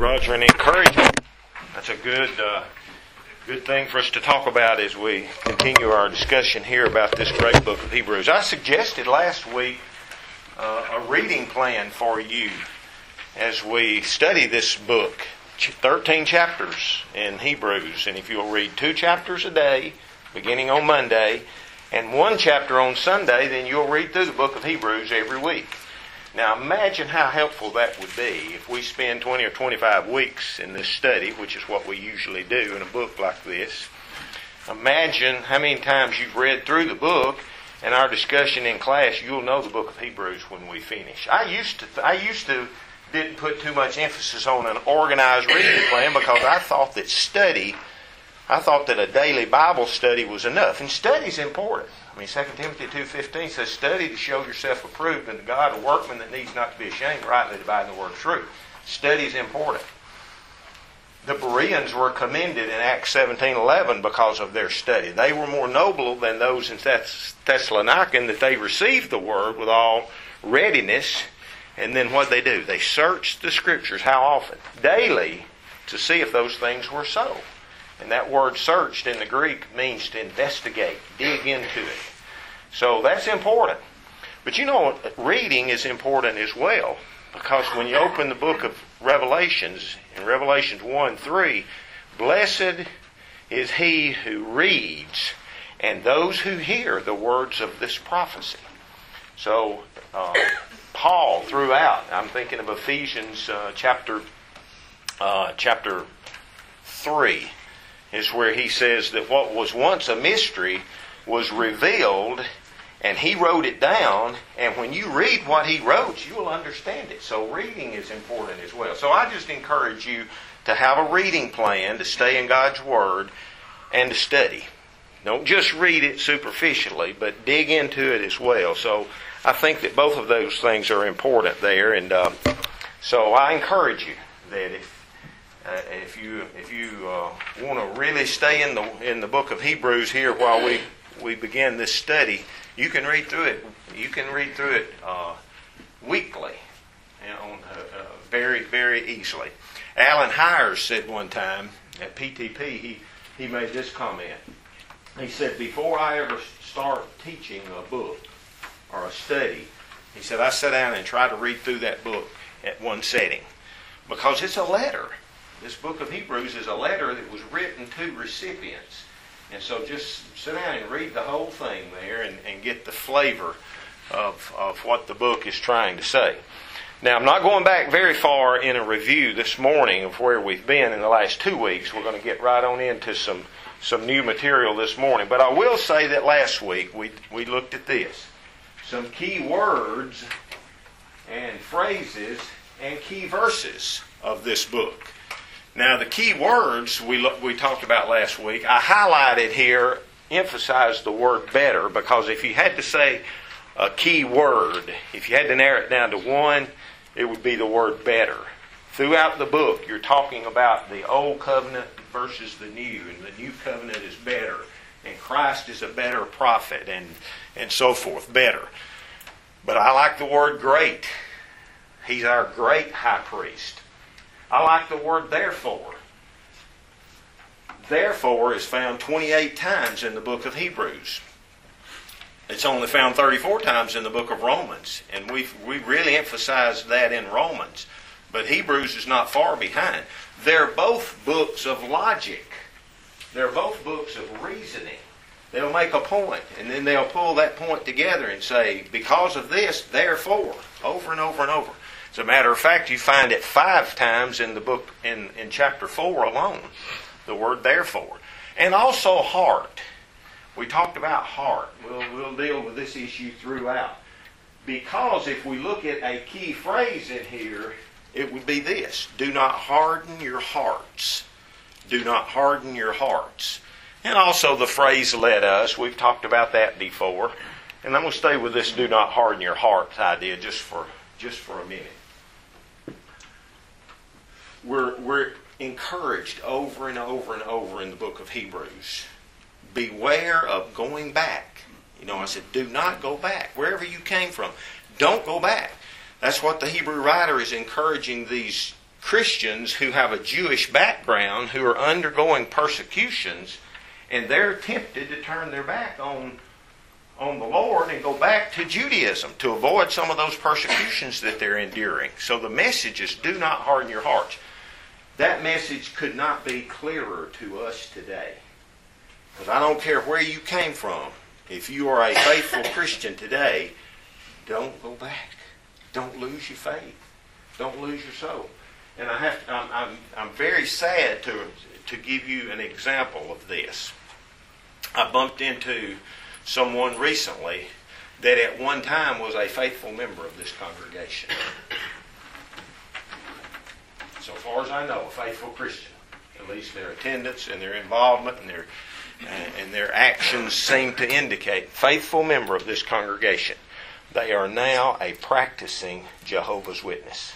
Roger, and encouragement. That's a good thing for us to talk about as we continue our discussion here about this great book of Hebrews. I suggested last week a reading plan for you as we study this book. 13 chapters in Hebrews, and if you'll read 2 chapters a day, beginning on Monday, and 1 chapter on Sunday, then you'll read through the book of Hebrews every week. Now imagine how helpful that would be if we spend 20 or 25 weeks in this study, which is what we usually do in a book like this. Imagine how many times you've read through the book, and our discussion in class, you'll know the book of Hebrews when we finish. I used to didn't put too much emphasis on an organized reading plan because I thought that a daily Bible study was enough. And study's important. I mean, 2 Timothy 2:15 says, "Study to show yourself approved unto God, a workman that needs not to be ashamed, rightly dividing the word of truth." Study's important. The Bereans were commended in Acts 17:11 because of their study. They were more noble than those in Thessalonica, that they received the word with all readiness. And then what did they do? They searched the Scriptures. How often? Daily, to see if those things were so. And that word searched in the Greek means to investigate, dig into it. So that's important. But you know, reading is important as well. Because when you open the book of Revelations, in Revelations 1:3, "Blessed is he who reads, and those who hear the words of this prophecy." So, Paul throughout, I'm thinking of Ephesians chapter 3, is where he says that what was once a mystery was revealed, and he wrote it down, and when you read what he wrote, you'll understand it. So reading is important as well. So I just encourage you to have a reading plan, to stay in God's Word, and to study. Don't just read it superficially, but dig into it as well. So I think that both of those things are important there, and so I encourage you that if you want to really stay in the book of Hebrews here while we begin this study, you can read through it. You can read through it weekly, very, very easily. Alan Hires said one time at PTP, he made this comment. He said, "Before I ever start teaching a book or a study," he said, "I sit down and try to read through that book at one setting, because it's a letter. This book of Hebrews is a letter that was written to recipients. And so just sit down and read the whole thing there and get the flavor of what the book is trying to say." Now, I'm not going back very far in a review this morning of where we've been in the last 2 weeks. We're going to get right on into some new material this morning. But I will say that last week we looked at this. Some key words and phrases and key verses of this book. Now, the key words we talked about last week, I highlighted here, emphasized the word better, because if you had to say a key word, if you had to narrow it down to one, it would be the word better. Throughout the book, you're talking about the old covenant versus the new, and the new covenant is better, and Christ is a better prophet, and so forth, better. But I like the word great. He's our great high priest. I like the word therefore. Therefore is found 28 times in the book of Hebrews. It's only found 34 times in the book of Romans, and we really emphasize that in Romans. But Hebrews is not far behind. They're both books of logic. They're both books of reasoning. They'll make a point, and then they'll pull that point together and say, because of this, therefore, over and over and over. As a matter of fact, you find it 5 times in the book, in chapter 4 alone, the word therefore. And also heart. We talked about heart. We'll deal with this issue throughout. Because if we look at a key phrase in here, it would be this: do not harden your hearts. Do not harden your hearts. And also the phrase "let us." We've talked about that before. And I'm going to stay with this "do not harden your hearts" idea just for a minute. We're encouraged over and over and over in the book of Hebrews. Beware of going back. You know, I said, do not go back. Wherever you came from, don't go back. That's what the Hebrew writer is encouraging these Christians who have a Jewish background who are undergoing persecutions, and they're tempted to turn their back on the Lord and go back to Judaism to avoid some of those persecutions that they're enduring. So the message is, do not harden your hearts. That message could not be clearer to us today. Because I don't care where you came from. If you are a faithful Christian today, don't go back. Don't lose your faith. Don't lose your soul. And I'm very sad to give you an example of this. I bumped into someone recently that at one time was a faithful member of this congregation. So far as I know, a faithful Christian. At least their attendance and their involvement and their actions seem to indicate faithful member of this congregation. They are now a practicing Jehovah's Witness.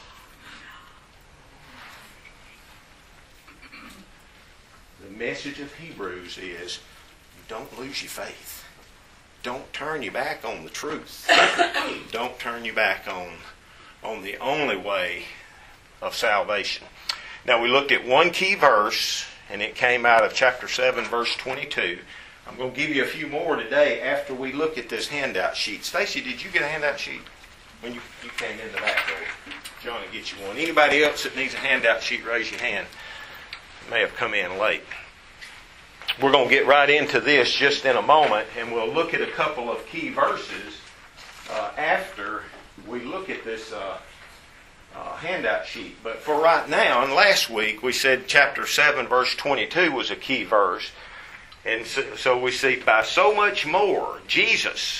The message of Hebrews is, don't lose your faith. Don't turn your back on the truth. Don't turn your back on the only way of salvation. Now we looked at one key verse, and it came out of chapter 7, verse 22. I'm going to give you a few more today after we look at this handout sheet. Stacy, did you get a handout sheet? When you came in the back there, John will get you one. Anybody else that needs a handout sheet, raise your hand. May have come in late. We're going to get right into this just in a moment, and we'll look at a couple of key verses after we look at this handout sheet. But for right now, and last week we said chapter 7 verse 22 was a key verse. And so we see, by so much more, Jesus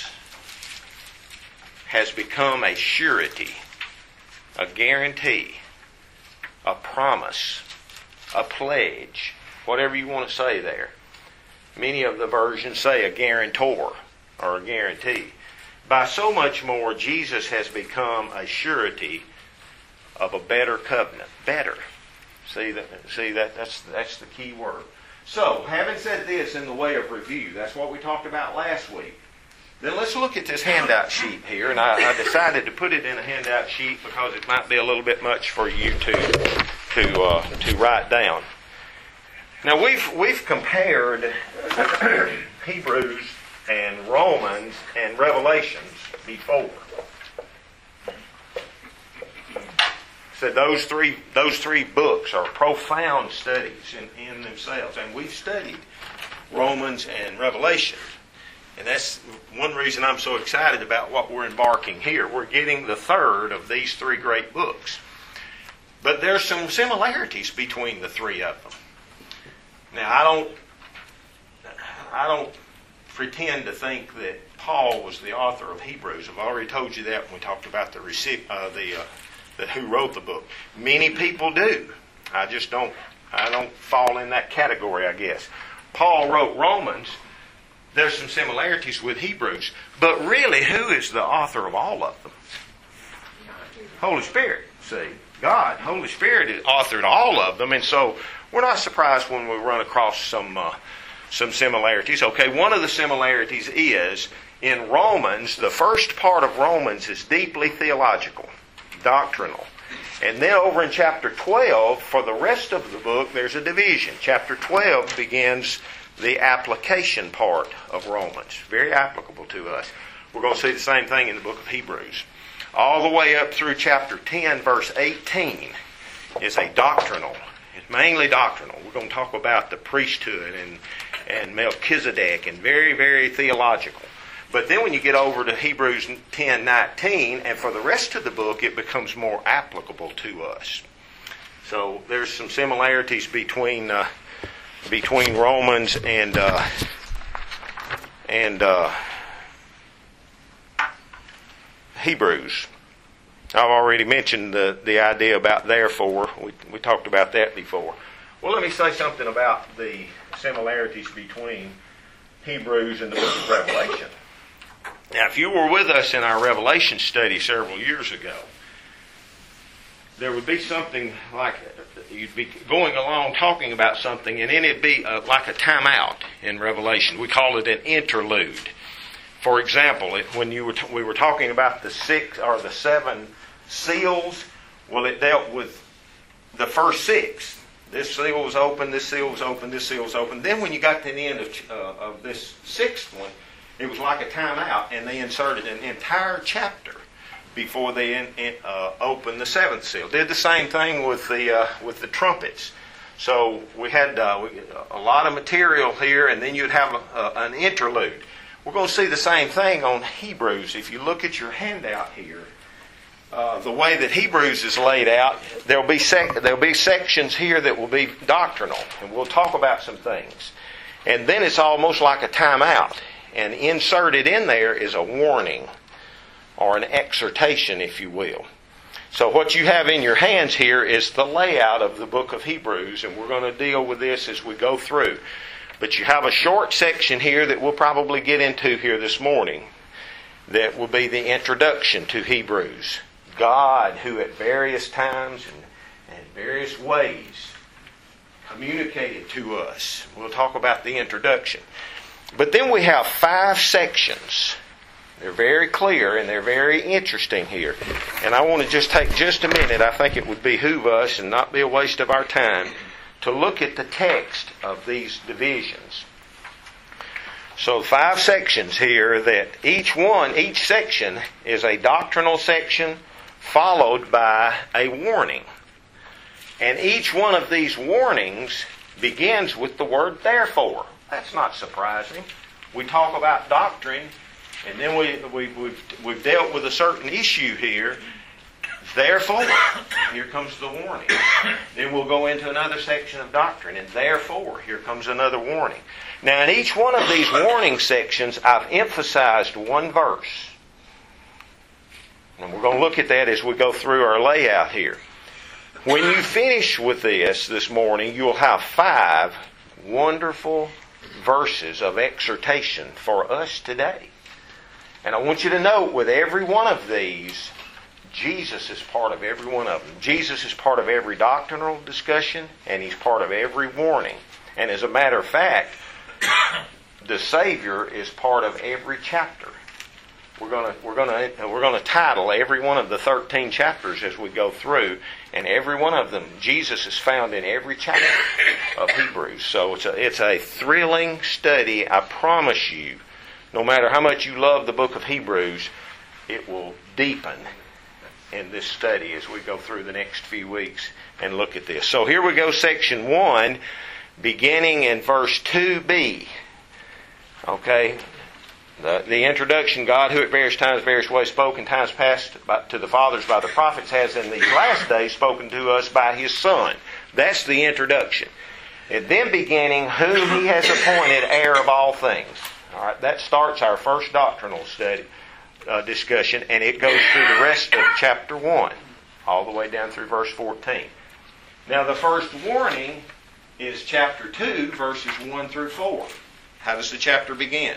has become a surety, a guarantee, a promise, a pledge, whatever you want to say there. Many of the versions say a guarantor or a guarantee. By so much more, Jesus has become a surety of a better covenant. Better. See that's the key word. So, having said this in the way of review, that's what we talked about last week. Then let's look at this handout sheet here, and I decided to put it in a handout sheet because it might be a little bit much for you to write down. Now we've compared Hebrews and Romans and Revelations before. So those three books are profound studies in themselves, and we've studied Romans and Revelation. And that's one reason I'm so excited about what we're embarking here. We're getting the third of these three great books. But there's some similarities between the three of them. Now, I don't pretend to think that Paul was the author of Hebrews. I've already told you that when we talked about the who wrote the book. Many people do. I don't fall in that category, I guess. Paul wrote Romans. There's some similarities with Hebrews. But really, who is the author of all of them? Holy Spirit. See, God, Holy Spirit authored all of them, and so we're not surprised when we run across some similarities. Okay, one of the similarities is in Romans, the first part of Romans is deeply theological, doctrinal. And then over in chapter 12, for the rest of the book, there's a division. Chapter 12 begins the application part of Romans. Very applicable to us. We're going to see the same thing in the book of Hebrews. All the way up through chapter 10, verse 18 is a doctrinal. It's mainly doctrinal. We're going to talk about the priesthood and Melchizedek and very, very theological. But then when you get over to Hebrews 10:19, and for the rest of the book, it becomes more applicable to us. So there's some similarities between Romans and Hebrews. I've already mentioned the idea about therefore. We talked about that before. Well, let me say something about the similarities between Hebrews and the book of Revelation. Now, if you were with us in our Revelation study several years ago, there would be something like, you'd be going along talking about something, and then it'd be like a timeout in Revelation. We call it an interlude. For example, when we were talking about the 6 or the 7 seals, well, it dealt with the first 6. This seal was open, this seal was open, this seal was open. Then when you got to the end of this 6th one, it was like a timeout, and they inserted an entire chapter before they opened the 7th seal. Did the same thing with the trumpets. So we had a lot of material here, and then you'd have an interlude. We're going to see the same thing on Hebrews. If you look at your handout here, the way that Hebrews is laid out, there'll be sections here that will be doctrinal, and we'll talk about some things. And then it's almost like a timeout, and inserted in there is a warning or an exhortation, if you will. So what you have in your hands here is the layout of the book of Hebrews, and we're going to deal with this as we go through. But you have a short section here that we'll probably get into here this morning that will be the introduction to Hebrews. God, who at various times and various ways communicated to us. We'll talk about the introduction. But then we have 5 sections. They're very clear and they're very interesting here. And I want to just take just a minute. I think it would behoove us and not be a waste of our time to look at the text of these divisions. So 5 sections here that each section is a doctrinal section followed by a warning. And each one of these warnings begins with the word therefore. That's not surprising. We talk about doctrine, and then we've dealt with a certain issue here. Therefore, here comes the warning. Then we'll go into another section of doctrine, and therefore, here comes another warning. Now, in each one of these warning sections, I've emphasized one verse. And we're going to look at that as we go through our layout here. When you finish with this morning, you'll have 5 wonderful verses of exhortation for us today. And I want you to note with every one of these, Jesus is part of every one of them. Jesus is part of every doctrinal discussion, and He's part of every warning. And as a matter of fact, the Savior is part of every chapter. We're going to title every one of the 13 chapters as we go through, and every one of them, Jesus is found in every chapter of Hebrews. So it's a thrilling study. I promise you, no matter how much you love the book of Hebrews, it will deepen in this study as we go through the next few weeks and look at this. So here we go, section 1, beginning in verse 2b. Okay. The introduction, God, who at various times, various ways spoke in times past to the fathers by the prophets, has in these last days spoken to us by His Son. That's the introduction. And then beginning, whom He has appointed heir of all things. All right, that starts our first doctrinal study discussion, and it goes through the rest of chapter 1, all the way down through verse 14. Now, the first warning is chapter 2, verses 1 through 4. How does the chapter begin?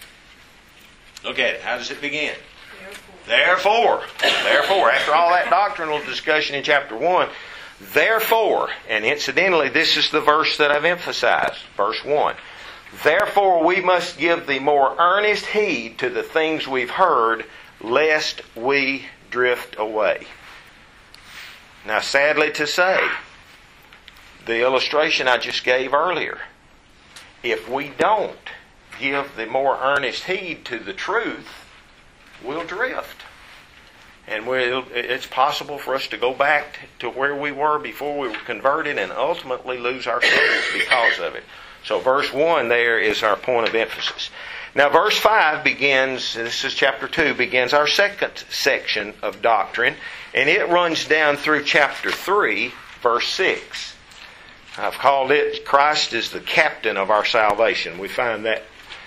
Look at it. How does it begin? Therefore, after all that doctrinal discussion in chapter 1, therefore, and incidentally, this is the verse that I've emphasized, verse 1. Therefore, we must give the more earnest heed to the things we've heard, lest we drift away. Now, sadly to say, the illustration I just gave earlier, if we don't give the more earnest heed to the truth, we'll drift. And it's possible for us to go back to where we were before we were converted and ultimately lose our souls because of it. So verse 1 there is our point of emphasis. Now verse 5 begins, this is chapter 2, begins our second section of doctrine, and it runs down through chapter 3, verse 6. I've called it, Christ is the captain of our salvation. We find that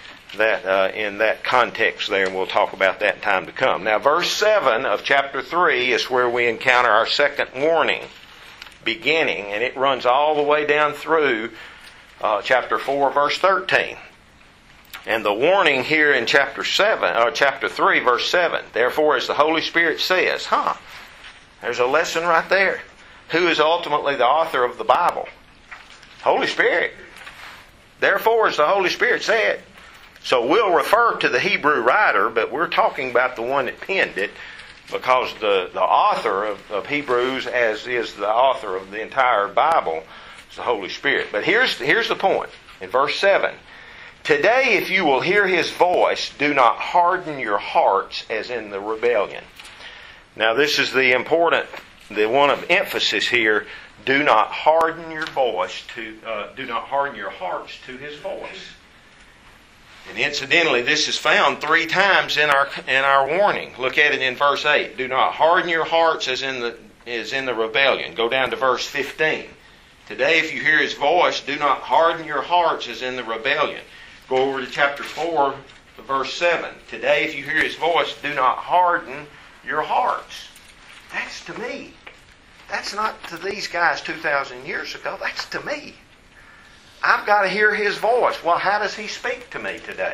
in that context there, and we'll talk about that in time to come. Now, verse 7 of chapter 3 is where we encounter our second warning beginning, and it runs all the way down through chapter 4, verse 13. And the warning here in chapter 3, verse 7, therefore, as the Holy Spirit says, there's a lesson right there. Who is ultimately the author of the Bible? Holy Spirit. Therefore, as the Holy Spirit said. So we'll refer to the Hebrew writer, but we're talking about the one that penned it, because the author of Hebrews, as is the author of the entire Bible, is the Holy Spirit. But here's the point. In verse 7, today if you will hear His voice, do not harden your hearts as in the rebellion. Now this is the one of emphasis here. Do not harden your voice do not harden your hearts to His voice. And incidentally, this is found 3 times in our warning. Look at it in verse 8. Do not harden your hearts as in the rebellion. Go down to verse 15. Today, if you hear His voice, do not harden your hearts as in the rebellion. Go over to chapter 4, verse 7. Today, if you hear His voice, do not harden your hearts. That's to me. That's not to these guys 2,000 years ago. That's to me. I've got to hear His voice. Well, how does He speak to me today?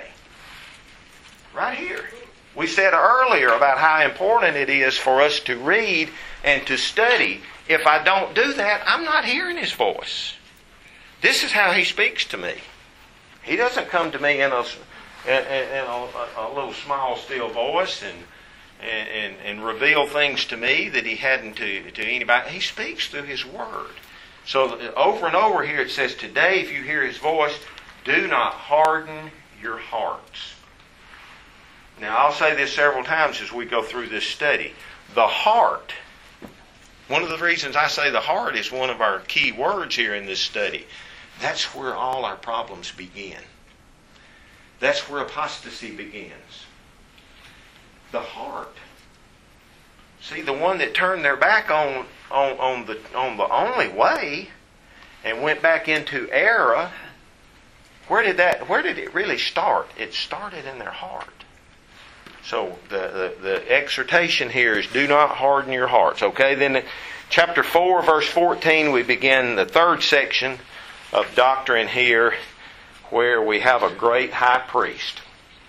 Right here. We said earlier about how important it is for us to read and to study. If I don't do that, I'm not hearing His voice. This is how He speaks to me. He doesn't come to me in a little small, still voice and reveal things to me that He hadn't to anybody. He speaks through His Word. So over and over here it says, today if you hear His voice, do not harden your hearts. Now I'll say this several times as we go through this study. The heart, one of the reasons I say the heart is one of our key words here in this study. That's where all our problems begin. That's where apostasy begins. The heart. See, the one that turned their back on the only way and went back into error, where did it really start? It started in their heart. So the exhortation here is do not harden your hearts. Okay, then chapter 4, verse 14, we begin the third section of doctrine here, where we have a great high priest.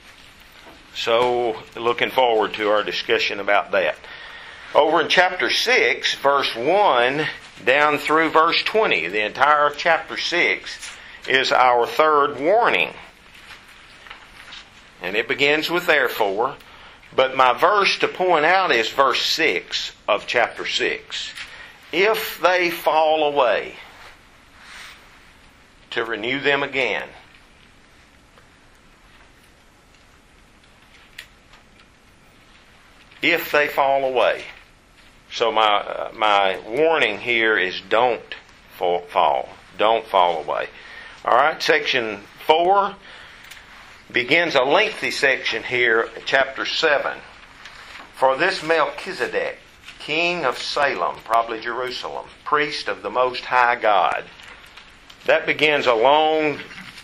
So looking forward to our discussion about that. Over in chapter 6, verse 1 down through verse 20, the entire chapter 6 is our third warning. And it begins with therefore. But my verse to point out is verse 6 of chapter 6. If they fall away, to renew them again. If they fall away. So my warning here is don't fall. Don't fall away. Alright, section 4 begins a lengthy section here, chapter 7. For this Melchizedek, king of Salem, probably Jerusalem, priest of the Most High God. That begins a long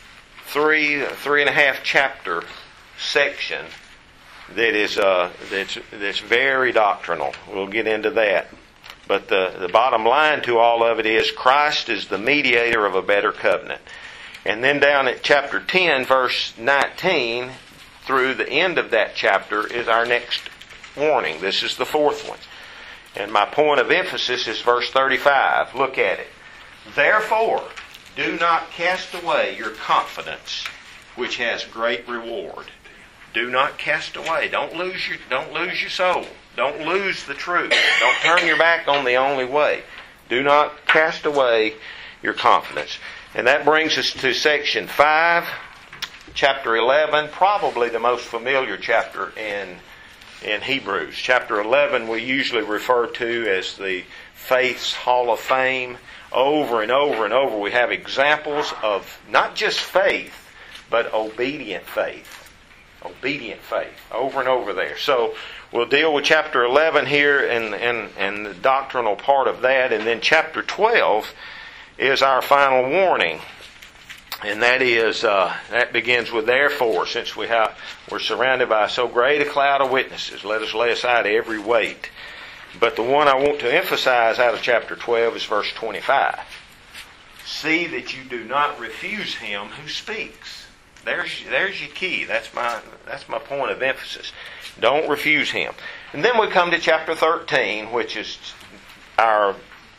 3.5 chapter section that is that's very doctrinal. We'll get into that. But the bottom line to all of it is Christ is the mediator of a better covenant. And then down at chapter 10, verse 19, through the end of that chapter is our next warning. This is the fourth one. And my point of emphasis is verse 35. Look at it. Therefore, do not cast away your confidence, which has great reward. Do not cast away. Don't lose your soul. Don't lose the truth. Don't turn your back on the only way. Do not cast away your confidence. And that brings us to section 5, chapter 11, probably the most familiar chapter in Hebrews. Chapter 11 we usually refer to as the faith's hall of fame. Over and over and over we have examples of not just faith, but obedient faith. Obedient faith. Over and over there. So we'll deal with chapter 11 here and the doctrinal part of that. And then chapter 12 is our final warning. And that is that begins with therefore, since we're surrounded by so great a cloud of witnesses, let us lay aside every weight. But the one I want to emphasize out of chapter 12 is verse 25. See that you do not refuse him who speaks. There's your key. That's my point of emphasis. Don't refuse him. And then we come to chapter 13, which is our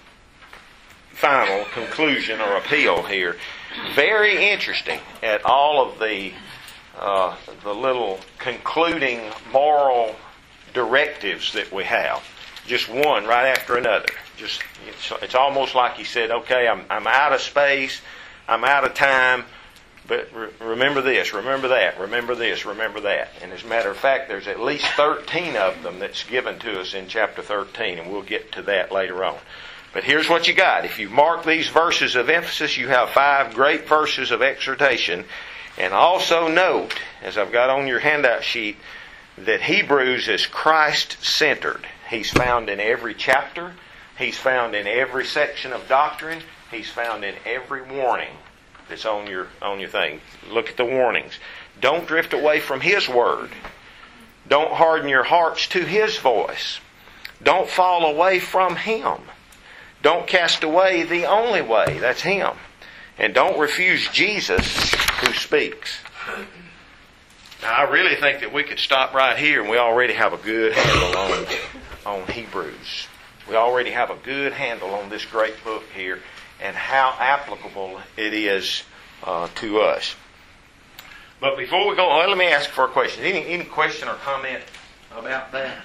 final conclusion or appeal here. Very interesting at all of the little concluding moral directives that we have. Just one right after another. It's almost like he said, okay, I'm out of space, I'm out of time, but remember this, remember that, remember this, remember that. And as a matter of fact, there's at least 13 of them that's given to us in chapter 13, and we'll get to that later on. But here's what you got. If you mark these verses of emphasis, you have 5 great verses of exhortation. And also note, as I've got on your handout sheet, that Hebrews is Christ-centered. He's found in every chapter. He's found in every section of doctrine. He's found in every warning that's on your thing. Look at the warnings. Don't drift away from His Word. Don't harden your hearts to His voice. Don't fall away from Him. Don't cast away the only way. That's Him. And don't refuse Jesus who speaks. Now, I really think that we could stop right here, and we already have a good handle on Hebrews. We already have a good handle on this great book here and how applicable it is to us. But before we go on, let me ask for a question. Any question or comment about that?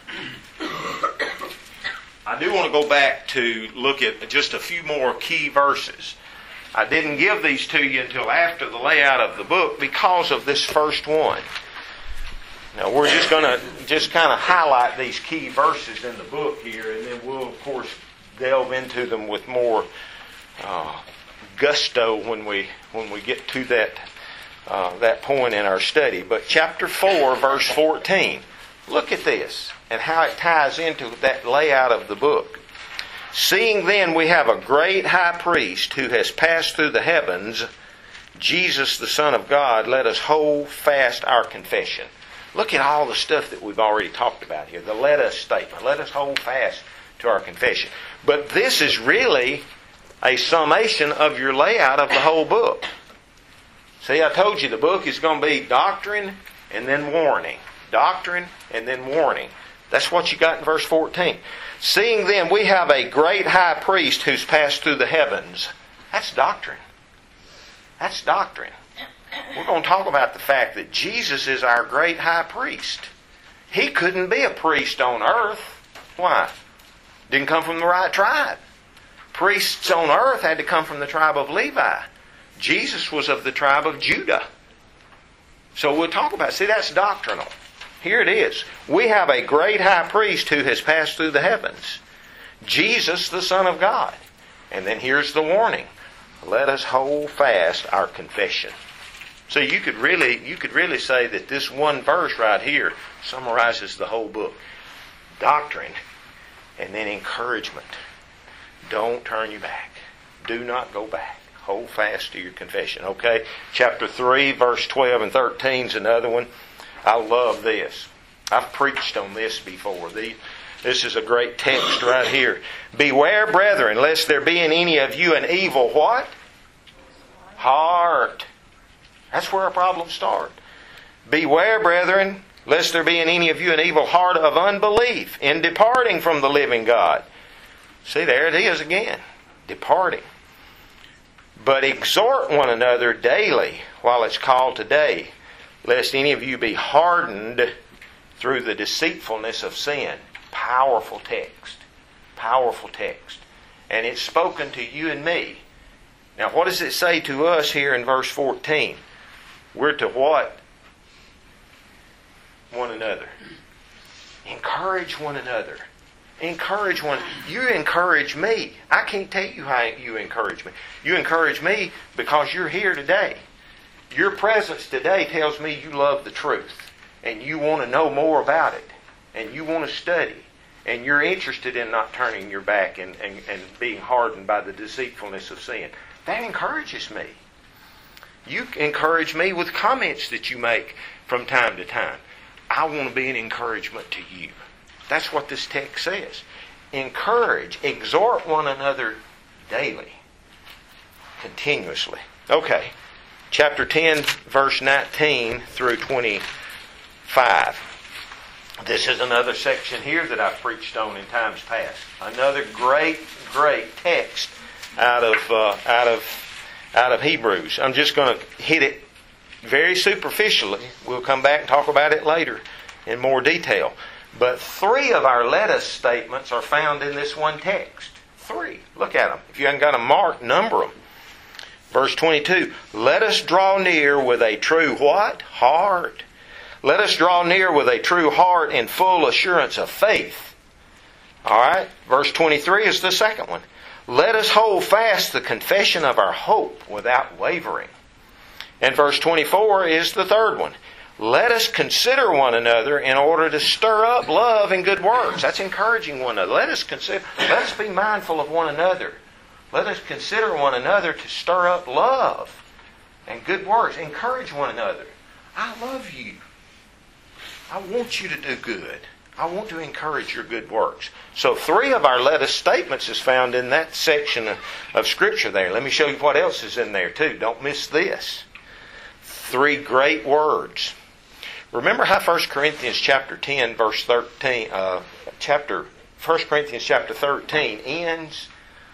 I do want to go back to look at just a few more key verses. I didn't give these to you until after the layout of the book because of this first one. Now we're just going to kind of highlight these key verses in the book here, and then we'll of course delve into them with more gusto when we get to that point in our study. But chapter 4, verse 14. Look at this and how it ties into that layout of the book. Seeing then we have a great high priest who has passed through the heavens, Jesus the Son of God, let us hold fast our confession. Look at all the stuff that we've already talked about here. The let us statement. Let us hold fast to our confession. But this is really a summation of your layout of the whole book. See, I told you the book is going to be doctrine and then warning. Doctrine and then warning. That's what you got in verse 14. Seeing then we have a great high priest who's passed through the heavens. That's doctrine. That's doctrine. We're going to talk about the fact that Jesus is our great high priest. He couldn't be a priest on earth. Why? Didn't come from the right tribe. Priests on earth had to come from the tribe of Levi. Jesus was of the tribe of Judah. So we'll talk about it. See, that's doctrinal. Here it is. We have a great high priest who has passed through the heavens. Jesus, the Son of God. And then here's the warning. Let us hold fast our confession. So you could really say that this one verse right here summarizes the whole book. Doctrine and then encouragement. Don't turn your back. Do not go back. Hold fast to your confession. Okay? Chapter 3, verse 12 and 13 is another one. I love this. I've preached on this before. This is a great text right here. Beware, brethren, lest there be in any of you an evil what? Heart. That's where our problems start. Beware, brethren, lest there be in any of you an evil heart of unbelief in departing from the living God. See, there it is again. Departing. But exhort one another daily while it's called today, lest any of you be hardened through the deceitfulness of sin. Powerful text. Powerful text. And it's spoken to you and me. Now what does it say to us here in verse 14? We're to what? One another. Encourage one another. Encourage one. You encourage me. I can't tell you how you encourage me. You encourage me because you're here today. Your presence today tells me you love the truth. And you want to know more about it. And you want to study. And you're interested in not turning your back and being hardened by the deceitfulness of sin. That encourages me. You encourage me with comments that you make from time to time. I want to be an encouragement to you. That's what this text says. Encourage, exhort one another daily, continuously. Okay, chapter 10, verse 19 through 25. This is another section here that I've preached on in times past. Another great text out of Hebrews. I'm just going to hit it very superficially. We'll come back and talk about it later in more detail. But 3 of our let us statements are found in this one text. 3. Look at them. If you haven't got them marked, number them. Verse 22. Let us draw near with a true what? Heart. Let us draw near with a true heart in full assurance of faith. Alright. Verse 23 is the second one. Let us hold fast the confession of our hope without wavering. And verse 24 is the third one. Let us consider one another in order to stir up love and good works. That's encouraging one another. Let us be mindful of one another. Let us consider one another to stir up love and good works. Encourage one another. I love you. I want you to do good. I want to encourage your good works. So 3 of our let us statements is found in that section of Scripture there. Let me show you what else is in there too. Don't miss this. 3 great words. Remember how 1 Corinthians chapter 10 verse 13, 1 Corinthians chapter 13 ends?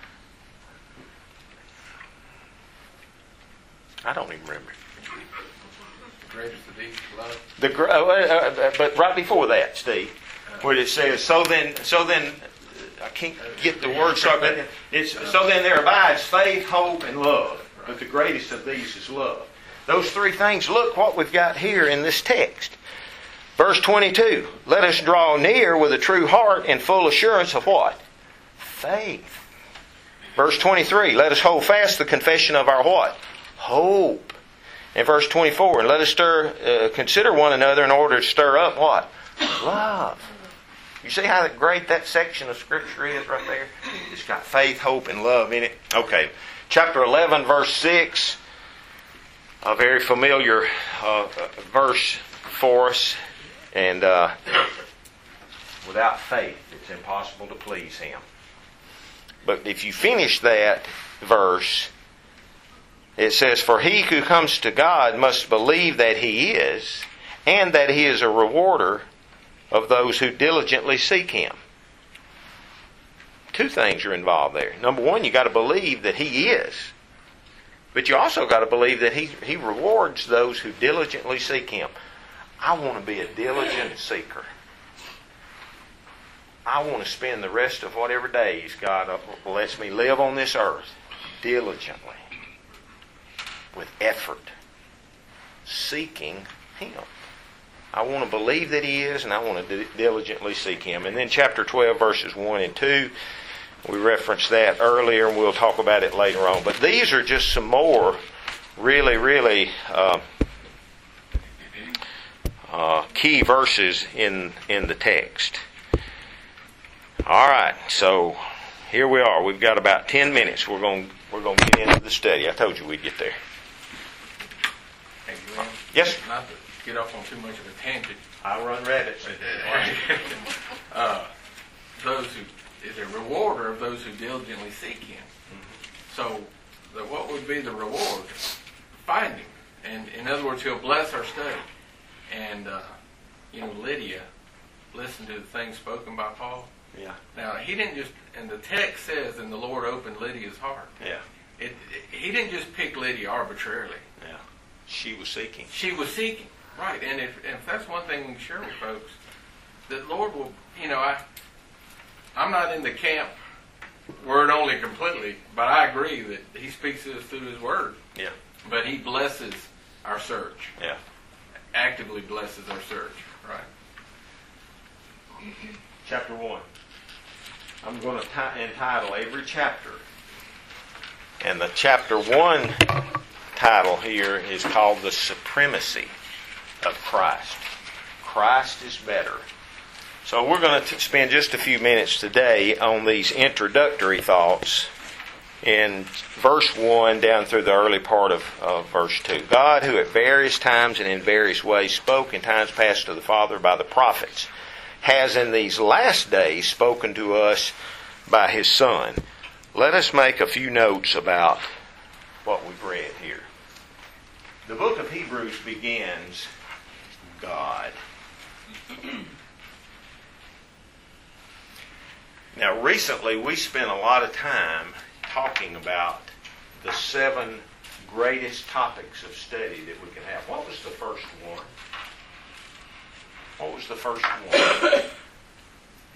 I don't even remember. The greatest of these love. But right before that, Steve, where it says, so then, I can't get the word started, but so then there abides faith, hope, and love. But the greatest of these is love. Those 3 things, look what we've got here in this text. Verse 22, let us draw near with a true heart and full assurance of what? Faith. Verse 23, let us hold fast the confession of our what? Hope. And verse 24, and let us consider one another in order to stir up what? Love. You see how great that section of Scripture is right there? It's got faith, hope, and love in it. Okay. Chapter 11, verse 6. A very familiar verse for us. And without faith, it's impossible to please Him. But if you finish that verse, it says, for he who comes to God must believe that He is, and that He is a rewarder of those who diligently seek Him. 2 things are involved there. Number 1, you got to believe that He is. But you also got to believe that He rewards those who diligently seek Him. I want to be a diligent seeker. I want to spend the rest of whatever days God lets me live on this earth diligently, with effort, seeking Him. I want to believe that He is, and I want to diligently seek Him. And then chapter 12, verses 1 and 2, we referenced that earlier, and we'll talk about it later on. But these are just some more really key verses in the text. All right, so here we are. We've got about 10 minutes. We're going to get into the study. I told you we'd get there. Hey, Glenn, yes? Not to get off on too much of a tangent. I run rabbits. Those who is a rewarder of those who diligently seek Him. So, what would be the reward? Finding. And in other words, He'll bless our study. And Lydia listened to the things spoken by Paul. Yeah. Now he didn't just, and the text says, and the Lord opened Lydia's heart. Yeah. He didn't just pick Lydia arbitrarily. Yeah. She was seeking. She was seeking, right? And if that's one thing we can share with folks, the Lord will. I'm not in the camp word only completely, but I agree that He speaks to us through His Word. Yeah. But He blesses our search. Yeah. Actively blesses our search, right? Chapter 1. I'm going to entitle every chapter. And the chapter 1 title here is called The Supremacy of Christ. Christ is better. So we're going to spend just a few minutes today on these introductory thoughts in verse 1 down through the early part of verse 2. God, who at various times and in various ways spoke in times past to the Father by the prophets, has in these last days spoken to us by His Son. Let us make a few notes about what we've read here. The book of Hebrews begins, God. Now, recently we spent a lot of time talking about the 7 greatest topics of study that we can have. What was the first one? What was the first one?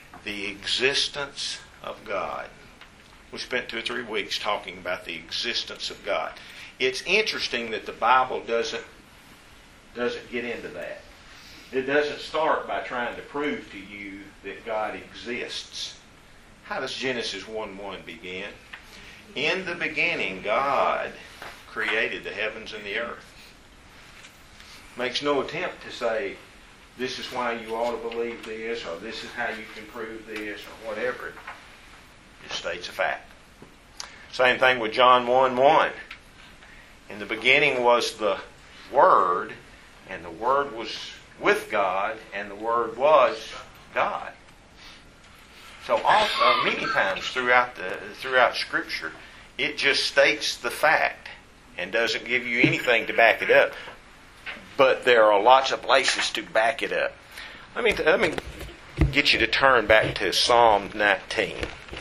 The existence of God. We spent 2 or 3 weeks talking about the existence of God. It's interesting that the Bible doesn't get into that. It doesn't start by trying to prove to you that God exists. How does Genesis 1:1 begin? In the beginning, God created the heavens and the earth. Makes no attempt to say, this is why you ought to believe this, or this is how you can prove this, or whatever. It just states a fact. Same thing with John 1:1. In the beginning was the Word, and the Word was with God, and the Word was God. So many times throughout Scripture, it just states the fact and doesn't give you anything to back it up. But there are lots of places to back it up. Let me get you to turn back to Psalm 19.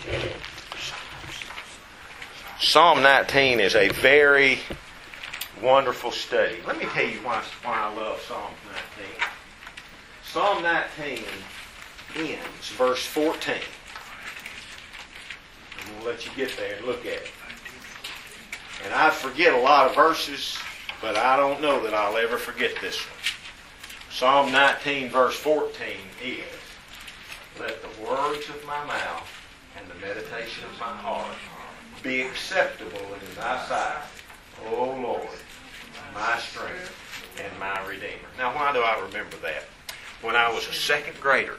Psalm 19 is a very wonderful study. Let me tell you why I love Psalm 19. Psalm 19 ends, verse 14. I'm going to let you get there and look at it. And I forget a lot of verses, but I don't know that I'll ever forget this one. Psalm 19, verse 14 is, let the words of my mouth and the meditation of my heart be acceptable in thy sight, O Lord, my strength and my Redeemer. Now, why do I remember that? When I was a second grader,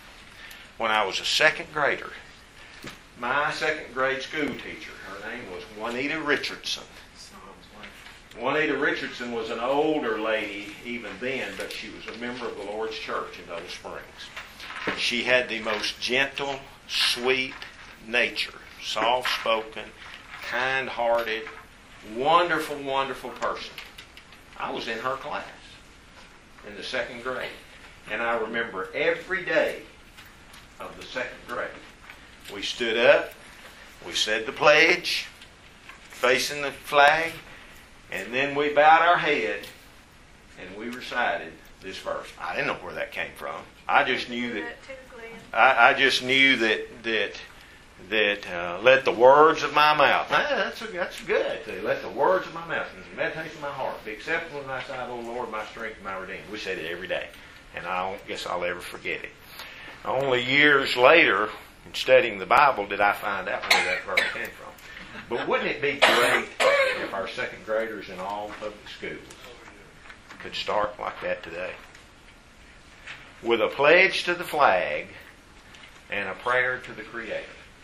my second grade school teacher, her name was Juanita Richardson. Juanita Richardson was an older lady even then, but she was a member of the Lord's Church in Double Springs. She had the most gentle, sweet nature, soft-spoken, kind-hearted, wonderful, wonderful person. I was in her class in the second grade. And I remember every day of the second grade, we stood up, we said the pledge, facing the flag, and then we bowed our head and we recited this verse. I didn't know where that came from. I just knew that let the words of my mouth. That's good. Let the words of my mouth and the meditation of my heart be acceptable in thy sight, O Lord, my strength and my Redeemer. We said it every day, and I don't guess I'll ever forget it. Only years later, in studying the Bible, did I find out where that verse came from. But wouldn't it be great if our second graders in all public schools could start like that today? With a pledge to the flag and a prayer to the Creator.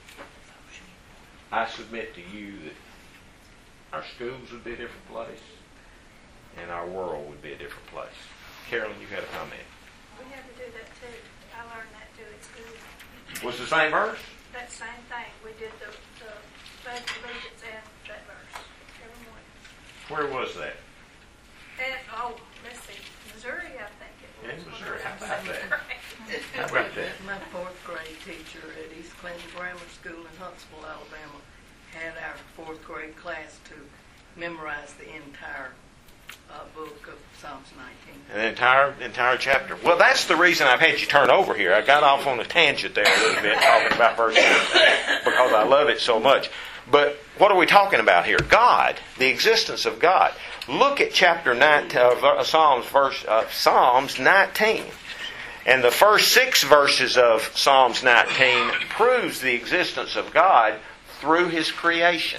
I submit to you that our schools would be a different place and our world would be a different place. Carolyn, you had a comment. We had to do that too. I learned that too at school. Was the same verse? That same thing. We did the Pledge of Allegiance and that verse every morning. Where was that? And, let's see, Missouri, I think it was. In Missouri. How about that? How about that? My fourth grade teacher at East Clinton Grammar School in Huntsville, Alabama, had our fourth grade class to memorize the entire book of Psalms 19. An entire chapter. Well, that's the reason I've had you turn over here. I got off on a tangent there a little bit talking about verse 14 because I love it so much. But what are we talking about here? God, the existence of God. Look at chapter 9 of Psalms 19. And the first 6 verses of Psalms 19 proves the existence of God through His creation.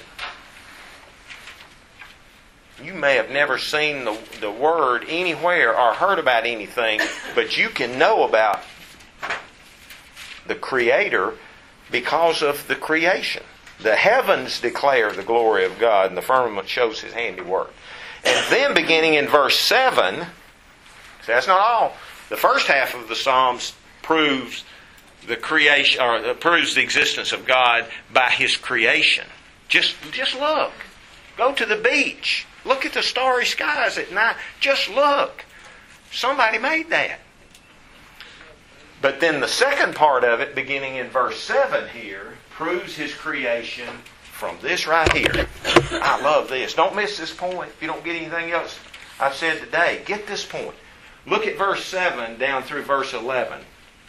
You may have never seen the word anywhere or heard about anything, but you can know about the Creator because of the creation. The heavens declare the glory of God, and the firmament shows His handiwork. And then beginning in verse 7, see, that's not all. The first half of the Psalms proves the creation, or proves the existence of God by His creation. Just look. Go to the beach. Look at the starry skies at night. Just look. Somebody made that. But then the second part of it, beginning in verse 7 here, proves His creation from this right here. I love this. Don't miss this point. If you don't get anything else I've said today, get this point. Look at verse 7 down through verse 11.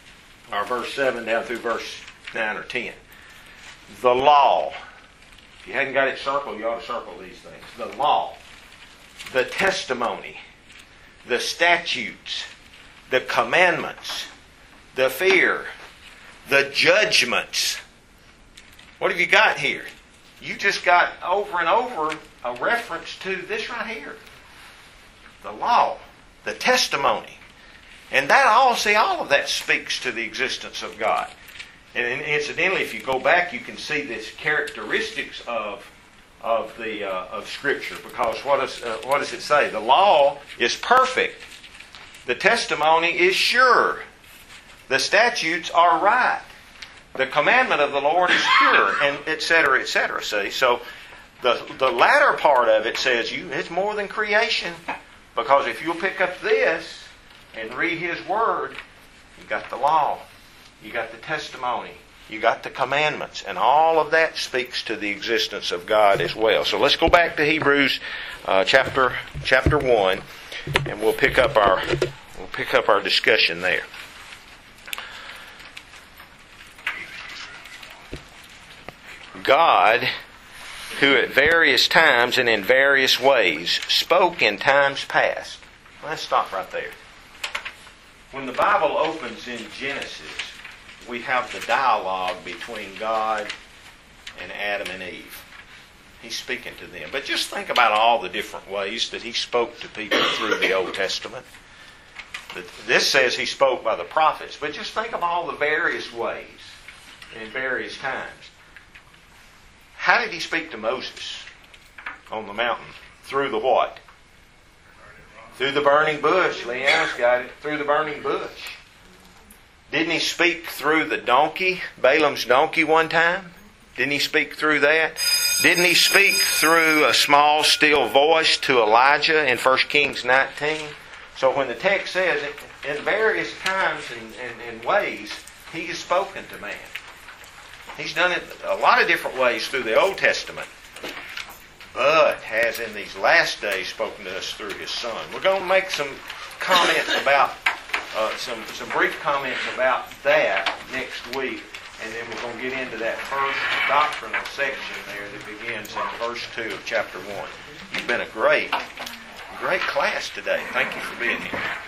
or verse 7 down through verse 9 or 10. The law. If you hadn't got it circled, you ought to circle these things. The law, the testimony, the statutes, the commandments, the fear, the judgments. What have you got here? You just got over and over a reference to this right here. The law, the testimony. And that all of that speaks to the existence of God. And incidentally, if you go back, you can see this characteristics of Scripture. Because what does it say? The law is perfect. The testimony is sure. The statutes are right. The commandment of the Lord is pure, and etc., etc. See, so the latter part of it says it's more than creation, because if you'll pick up this and read His Word, you got the law, you got the testimony, you got the commandments, and all of that speaks to the existence of God as well. So let's go back to Hebrews chapter 1, and we'll pick up our discussion there. God, who at various times and in various ways spoke in times past. Let's stop right there. When the Bible opens in Genesis, we have the dialogue between God and Adam and Eve. He's speaking to them. But just think about all the different ways that He spoke to people through the Old Testament. This says He spoke by the prophets, but just think of all the various ways in various times. How did He speak to Moses on the mountain? Through the what? Through the burning bush. Leanna's got it. Through the burning bush. Didn't He speak through the donkey, Balaam's donkey one time? Didn't He speak through that? Didn't He speak through a small, still voice to Elijah in 1 Kings 19? So when the text says, in various times and ways, He has spoken to man. He's done it a lot of different ways through the Old Testament, but has in these last days spoken to us through His Son. We're going to make some comments about, some brief comments about that next week, and then we're going to get into that first doctrinal section there that begins in verse 2 of chapter 1. You've been a great class today. Thank you for being here.